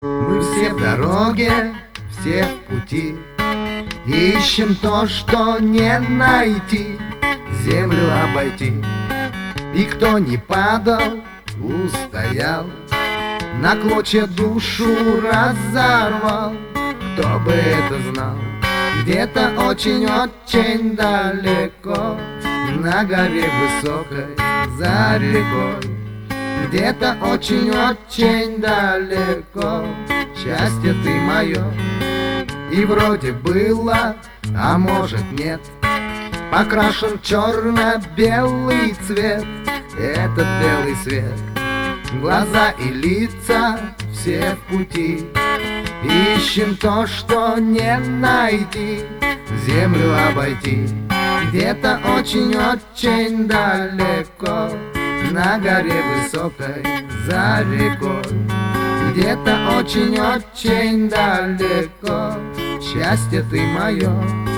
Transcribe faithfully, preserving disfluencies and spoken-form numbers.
Мы все в дороге, все в пути, ищем то, что не найти, землю обойти. И кто не падал, устоял, на клочья душу разорвал. Кто бы это знал, где-то очень-очень далеко, на горе высокой за рекой. Где-то очень-очень далеко счастье ты мое. И вроде было, а может нет, покрашен черно-белый цвет. Этот белый свет, глаза и лица все в пути, ищем то, что не найти, землю обойти. Где-то очень-очень далеко, на горе высокой за рекой. Где-то очень-очень далеко счастье ты мое.